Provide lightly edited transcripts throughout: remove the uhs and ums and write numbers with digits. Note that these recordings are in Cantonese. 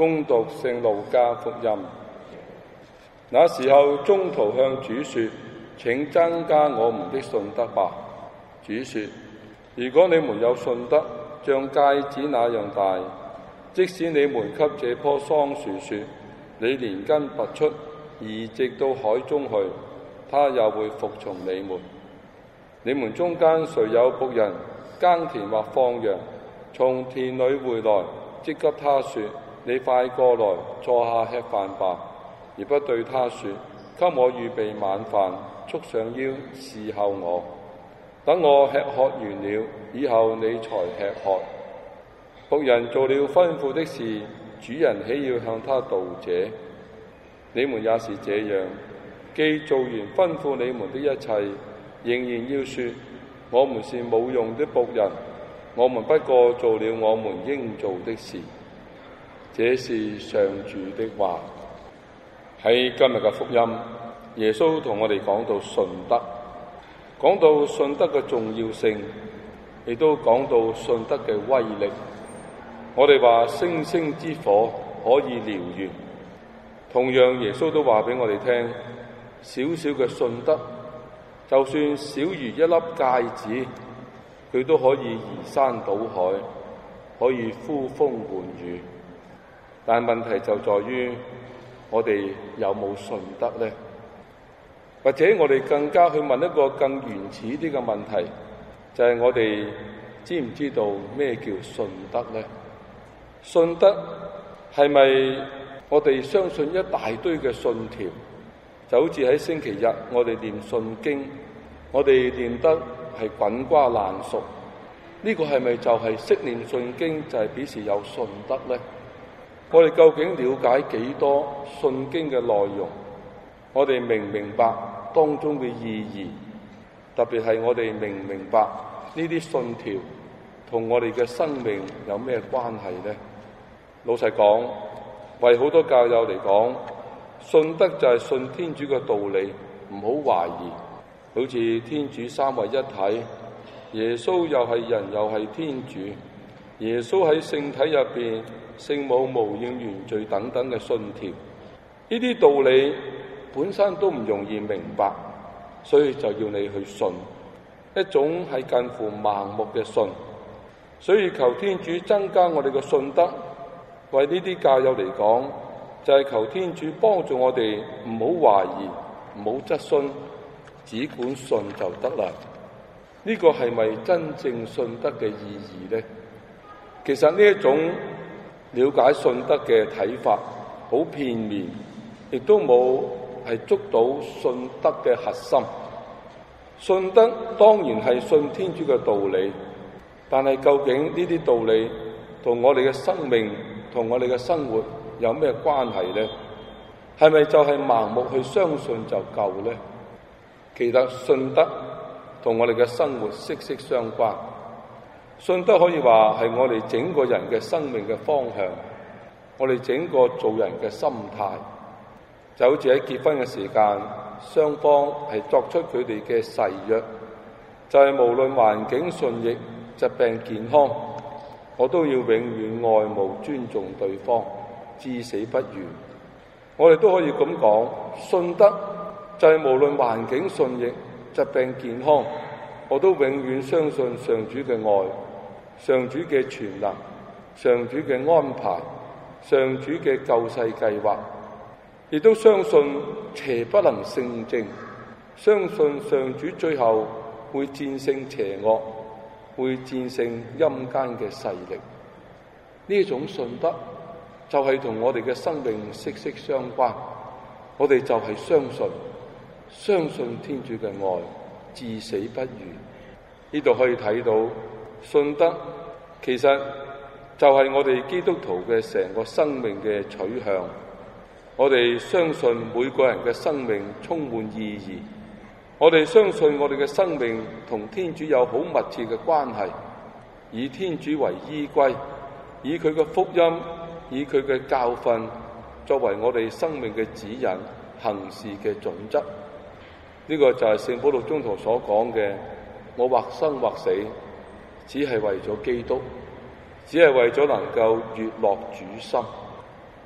恭讀聖路加福音。那時候，宗徒向主說：請增加我們的信德吧。主說：如果你們有信德像芥子那樣大，即使你們給這棵桑樹說：你連根拔出，移植到海中去，它也會服從你們。你們中間誰有僕人耕田或放羊，從田裏回來，即給他說：你快過來坐下吃飯吧，而不對他說：給我預備晚飯，束上腰侍候我，等我吃喝完了以後你才吃喝。僕人做了吩咐的事，主人豈要向他道謝？你們也是這樣，既做完吩咐你們的一切，仍然要說：我們是冇用的僕人，我們不過做了我們應做的事。這是上主的話。喺今日嘅福音，耶穌同我哋講到信德，講到信德嘅重要性，亦都講到信德嘅威力。我哋話星星之火可以燎原，同樣耶穌都話俾我哋聽，小小嘅信德，就算小如一粒芥子，佢都可以移山倒海，可以呼風喚雨。但問題就在於我哋有冇信德呢？或者我哋更加去問一個更原始啲嘅問題，就係我哋知唔知道咩叫信德呢？信德係咪我哋相信一大堆嘅信條，就好似喺星期日我哋念信經，我哋念得係滾瓜爛熟，呢個係咪就係識念信經就係表示有信德呢？我哋究竟了解幾多信經嘅內容？我哋明唔明白當中嘅意義？特別係我哋明唔明白呢啲信條同我哋嘅生命有咩關係呢？老實講，為好多教友嚟講，信德就係信天主嘅道理，唔好懷疑。好似天主三位一體，耶穌又係人又係天主，耶穌喺聖體入邊，聖母無應原罪等等嘅信條，呢啲道理本身都唔容易明白，所以就要你去信，一種係近乎盲目嘅信。所以求天主增加我哋嘅信德，為呢啲教友嚟講，就係求天主幫助我哋唔好懷疑，唔好質詢，只管信就得啦。呢個係咪真正信德嘅意義呢？其實呢一種了解信德嘅睇法好片面，亦都冇係捉到信德嘅核心。信德當然係信天主嘅道理，但係究竟呢啲道理同我哋嘅生命同我哋嘅生活有咩關係呢？係咪就係盲目去相信就夠呢？其實信德同我哋嘅生活息息相關。信德可以話係我哋整個人嘅生命嘅方向，我哋整個做人嘅心態。就好似喺結婚嘅時間，雙方係作出佢哋嘅誓約，就係無論環境順逆、疾病健康，我都要永遠愛慕尊重對方，至死不渝。我哋都可以咁講，信德就係無論環境順逆、疾病健康，我都永遠相信上主嘅愛，上主嘅全能，上主嘅安排，上主嘅救世計劃，亦都相信邪不能勝正，相信上主最後會戰勝邪惡，會戰勝陰間嘅勢力。呢種信德就係同我哋嘅生命息息相關。我哋就係相信天主嘅愛，至死不渝。呢度可以睇到信德其實就係我哋基督徒嘅成個生命嘅取向。我哋相信每個人嘅生命充滿意義，我哋相信我哋嘅生命同天主有好密切嘅關係，以天主為依歸，以佢嘅福音，以佢嘅教訓作為我哋生命嘅指引，行事嘅準則。呢個就係聖保祿宗徒所講嘅，我或生或死，只係為咗基督，只係為咗能夠悅樂主心。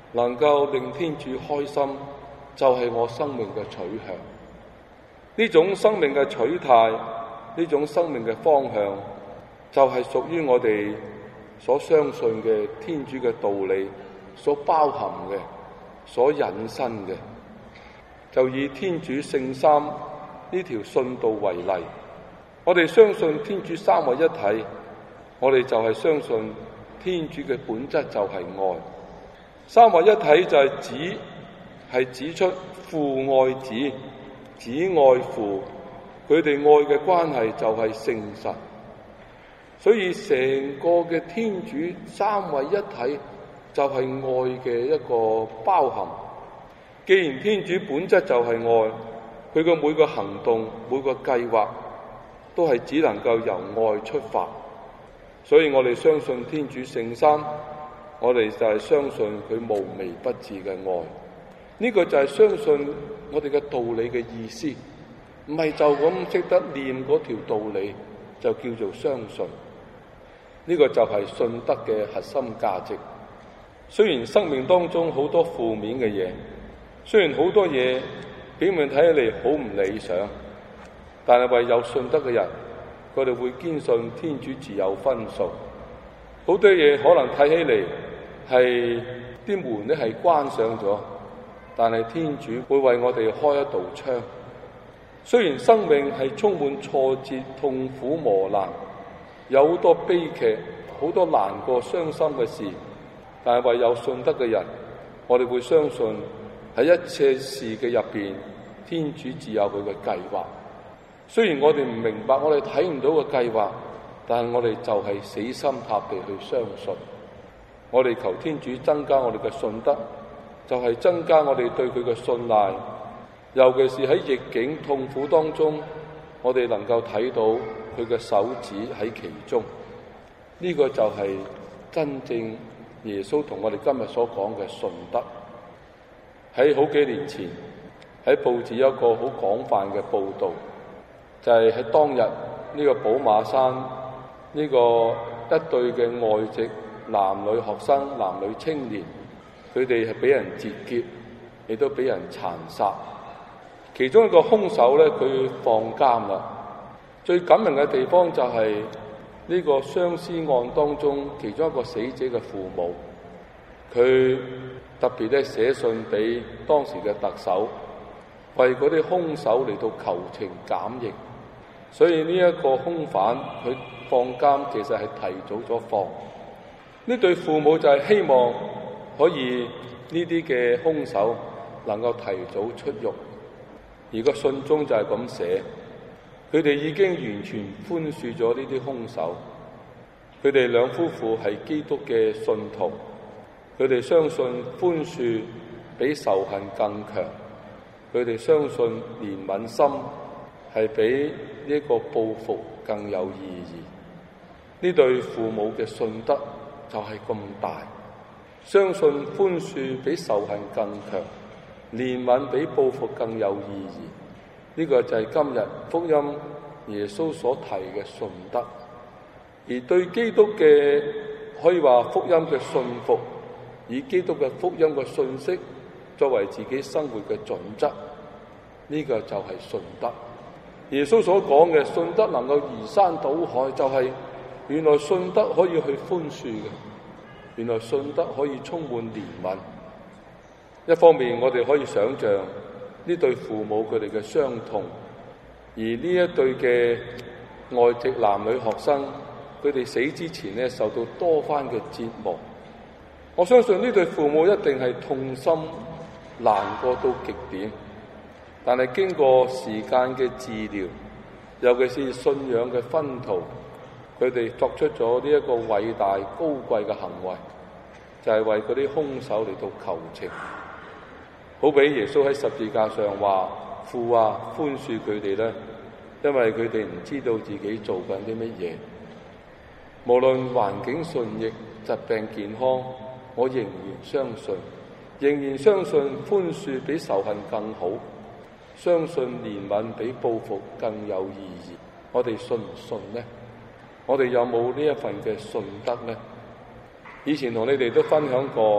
能夠令天主開心，就係我生命嘅取向。呢種生命嘅取態，呢種生命嘅方向，就係屬於我哋所相信嘅天主嘅道理所包含嘅、所引申嘅。就以天主聖三呢條信道為例，我哋相信天主三位一體，我哋就係相信天主嘅本質就係愛。三位一體就係指出父愛子，子愛父，佢哋愛嘅關係就係聖神。所以成個嘅天主三位一體就係愛嘅一個包含。既然天主本質就係愛，佢嘅每個行動、每個計劃都係只能夠由愛出發。所以我哋相信天主聖三，我哋就係相信佢無微不至嘅愛。呢個就係相信我哋嘅道理嘅意思，唔係就咁識得念嗰條道理就叫做相信。呢個就係信德嘅核心價值。雖然生命當中好多負面嘅嘢，雖然好多嘢表面睇起嚟好唔理想，但係唯有信德嘅人，佢哋會堅信天主自有分數。好多嘢可能睇起嚟係啲門咧係關上咗，但係天主會為我哋開一道窗。雖然生命係充滿挫折、痛苦、磨難，有好多悲劇、好多難過、傷心嘅事，但係唯有信德嘅人，我哋會相信喺一切事嘅入邊，天主自有佢嘅計劃。雖然我哋唔明白，我哋睇唔到嘅計劃，但係我哋就係死心塌地去相信。我哋求天主增加我哋嘅信德，就係增加我哋對佢嘅信賴。尤其是喺逆境痛苦當中，我哋能夠睇到佢嘅手指喺其中。呢個就係真正耶穌同我哋今日所講嘅信德。喺好幾年前，喺報紙有一個好廣泛嘅報導，就係喺當日呢個寶馬山呢個一對嘅外籍男女學生、男女青年，佢哋係俾人截劫，亦都俾人殘殺。其中一個兇手咧，佢放監啦。最感人嘅地方就係呢個雙屍案當中，其中一個死者嘅父母，佢特別咧寫信俾當時嘅特首，為嗰啲兇手嚟到求情減刑。所以呢一個兇犯佢放監其實係提早咗放。呢對父母就係希望可以呢啲嘅兇手能夠提早出獄。而個信中就係咁寫，佢哋已經完全寬恕咗呢啲兇手。佢哋兩夫婦係基督嘅信徒，佢哋相信寬恕比仇恨更強，佢哋相信憐憫心係比呢個報復更有意義。呢對父母嘅信德就係咁大，相信寬恕比仇恨更強，憐憫比報復更有意義。呢個就係今日福音耶穌所提嘅信德。而對基督嘅可以話福音嘅信服，以基督嘅福音嘅信息作為自己生活嘅準則，呢個就係信德。耶穌所講嘅信德能夠移山倒海，就係原來信德可以去寬恕嘅，原來信德可以充滿憐憫。一方面我哋可以想象呢對父母佢哋嘅傷痛，而呢一對嘅外籍男女學生，佢哋死之前咧受到多番嘅折磨。我相信呢對父母一定係痛心難過到極點，但係經過時間嘅治療，尤其是信仰嘅熏陶，佢哋作出咗呢一個偉大高貴嘅行為，就係為嗰啲兇手嚟到求情。好比耶穌喺十字架上話：父啊，寬恕佢哋咧，因為佢哋唔知道自己做緊啲乜嘢。無論環境順逆、疾病健康，我仍然相信寬恕比仇恨更好，相信憐憫比報復更有意義。我哋信唔信呢？我哋有冇呢一份嘅信德呢？以前同你哋都分享過，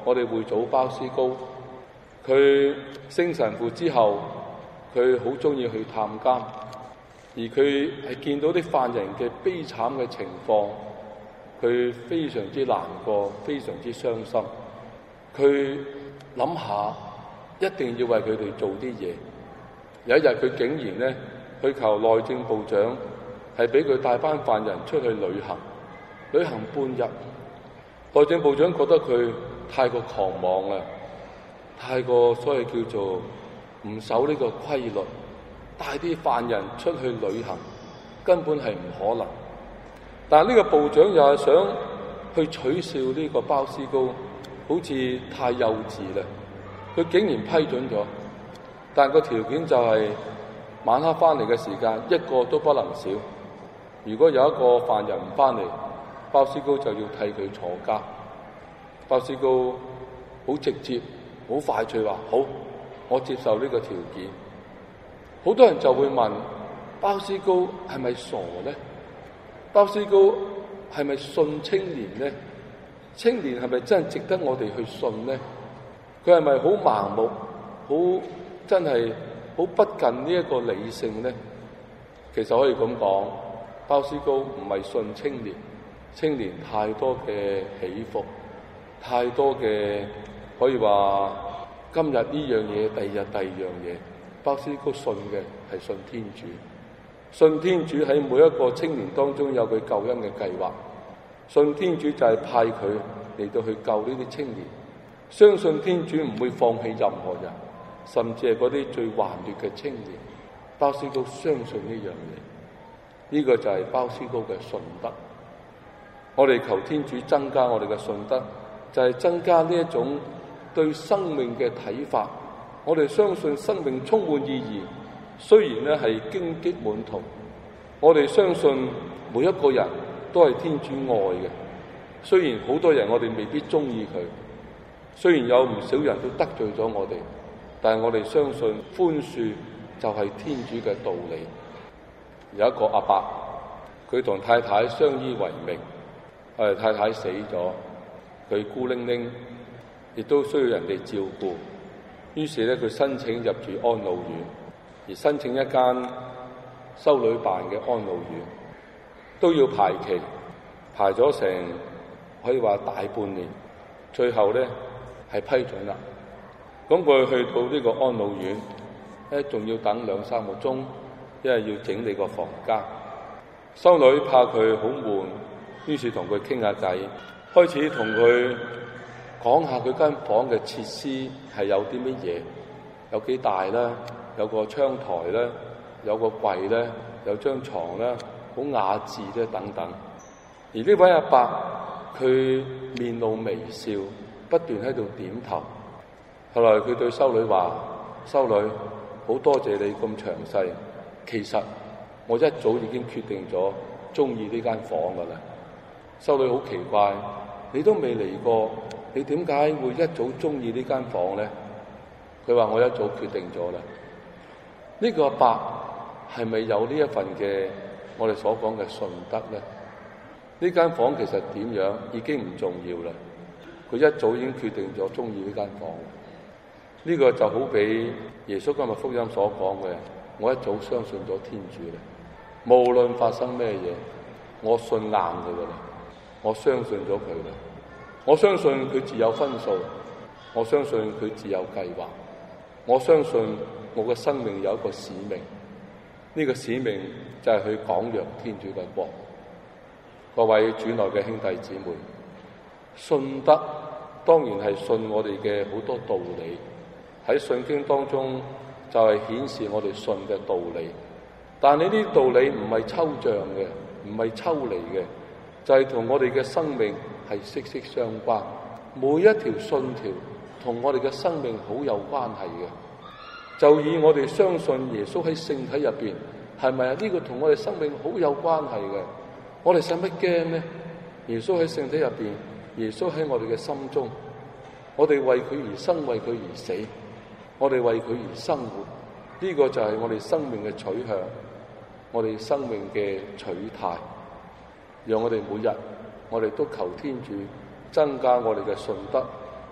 我哋會祖鮑思高，佢升神父之後，佢好中意去探監，而佢係見到啲犯人嘅悲慘嘅情況，佢非常之難過，非常之傷心。佢諗下，一定要為佢哋做啲嘢。有一日，佢竟然咧去求內政部長，係俾佢帶班犯人出去旅行半日。內政部長覺得佢太過狂妄啦，太過所謂叫做唔守呢個規律，帶啲犯人出去旅行根本係唔可能。但係呢個部長又係想去取笑呢個鮑思高，好似太幼稚啦。佢竟然批准咗，但個條件就係晚黑翻嚟嘅時間一個都不能少。如果有一個犯人唔翻嚟，鮑思高就要替佢坐監。鮑思高好直接、好快脆話：好，我接受呢個條件。好多人就會問：鮑思高係咪傻呢？鮑思高係咪信青年呢？青年係咪真係值得我哋去信呢？佢係咪好盲目、好真係好不近呢一個理性呢？其實可以咁講，鮑思高唔係信青年，青年太多嘅起伏，太多嘅可以話今日呢樣嘢，第二日第二樣嘢。鮑思高信嘅係信天主，信天主喺每一個青年當中有佢救恩嘅計劃，信天主就係派佢嚟到去救呢啲青年，相信天主唔會放棄任何人，甚至係嗰啲最頑劣嘅青年。鮑思高相信呢樣嘢，呢個就係鮑思高嘅信德。我哋求天主增加我哋嘅信德，就係增加呢一種對生命嘅睇法。我哋相信生命充滿意義，雖然咧係荊棘滿途，我哋相信每一個人都係天主愛嘅。雖然好多人我哋未必中意佢，雖然有唔少人都得罪咗我哋，但係我哋相信寬恕就係天主嘅道理。有一個阿伯，佢同太太相依為命，太太死咗，佢孤零零，亦都需要人哋照顧。於是咧，佢申請入住安老院，而申請一間修女辦嘅安老院，都要排期，排咗成可以話大半年，最後咧係批准啦。咁佢去到呢個安老院，仲要等2-3個鐘，因為要整理個房間。修女怕佢好悶，於是同佢傾下偈，開始同佢講下佢間房嘅設施係有啲乜嘢，有幾大啦，有個窗台啦，有個櫃啦，有張床啦，好雅致咧等等。而呢位阿伯佢面露微笑，不斷喺度點頭。後來佢對修女話：修女，好多謝你咁詳細，其實我一早已經決定咗中意呢間房噶啦。修女好奇怪，你都未嚟過，你點解會一早中意呢間房呢？佢話：我一早決定咗啦。呢個阿伯係咪有呢一份嘅我哋所講嘅信德呢？呢間房其實點樣已經唔重要啦。佢一早已經決定咗中意呢間房。呢個就好比耶穌今日福音所講嘅，我一早相信咗天主啦。無論發生咩嘢，我信硬佢噶啦，我相信咗佢啦。我相信佢自有分數，我相信佢自有計劃，我相信我嘅生命有一個使命。呢個使命就係去廣揚天主嘅國。各位主內嘅兄弟姊妹，信德當然係信我哋嘅好多道理，喺聖經當中就係顯示我哋信嘅道理。但係呢啲道理唔係抽象嘅，唔係抽離嘅，就係同我哋嘅生命係息息相關。每一條信條同我哋嘅生命好有關係嘅。就以我哋相信耶穌喺聖體入邊，係咪啊？呢個同我哋生命好有關係嘅。我哋使乜驚呢？耶穌喺聖體入邊，耶穌喺我哋嘅心中，我哋為佢而生，為佢而死，我哋為佢而生活。呢個就係我哋生命嘅取向，我哋生命嘅取態。讓我哋每日，我哋都求天主增加我哋嘅信德，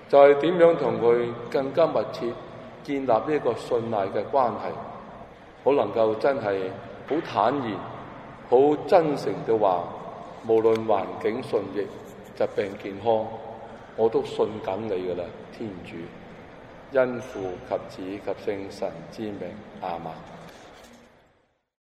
就係點樣同佢更加密切建立呢個信賴嘅關係，好能夠真係好坦然、好真誠嘅話，無論環境順逆、疾病健康，我都信緊你㗎喇，天主。因父及子及聖神之名，阿們。